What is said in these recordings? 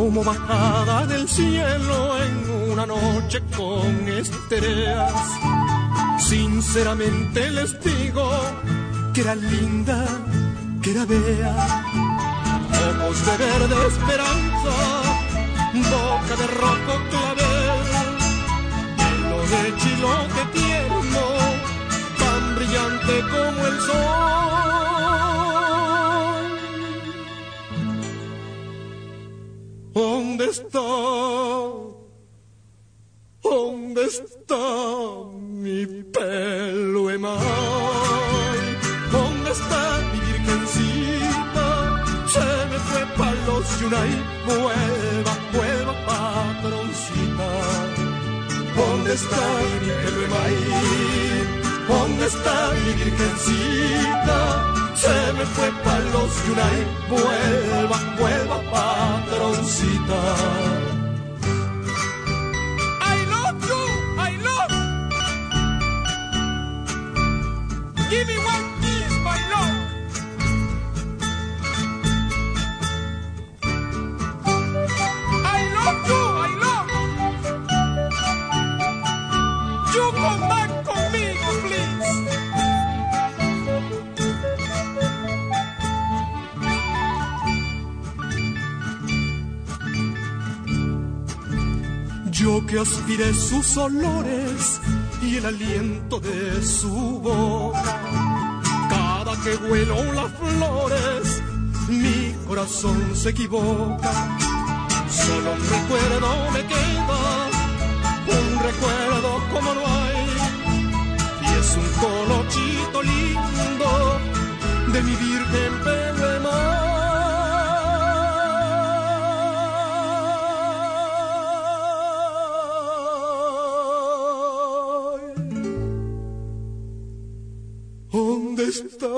como bajada del cielo en una noche con estrellas. Sinceramente les digo que era linda, que era bella. Ojos de verde esperanza, boca de rojo clavel, pelo de chilote tierno, tan brillante como el sol. ¿Dónde está? ¿Dónde está mi pelo emay? ¿Dónde está mi virgencita? Se me fue pa' los Yunay, vuelva, vuelva, patroncita. ¿Dónde está mi pelo emay? ¿Dónde está mi virgencita? Se me fue pa' los Yunay, vuelva, vuelva, patroncita. Give me one kiss, my love. I love you, I love you. You come back conmigo, please. Yo que aspiré sus olores y el aliento de su boca, cada que huelo las flores, mi corazón se equivoca. Solo un recuerdo me queda, un recuerdo como no hay, y es un colochito lindo de mi virgen pelo de mar. ¿Dónde está?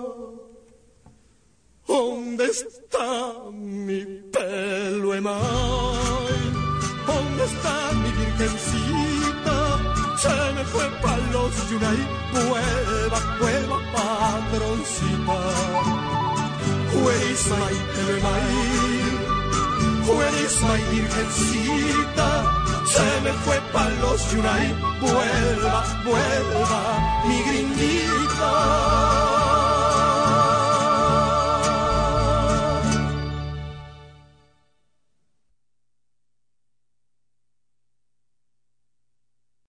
¿Dónde está mi pelo emay? ¿Dónde está mi virgencita? Se me fue pa' los Yunay, vuelva, vuelva, patroncita. Where is my pelo emay? Where is my virgencita? Se me fue pa' los Yunay, vuelva, vuelva, mi gringuita.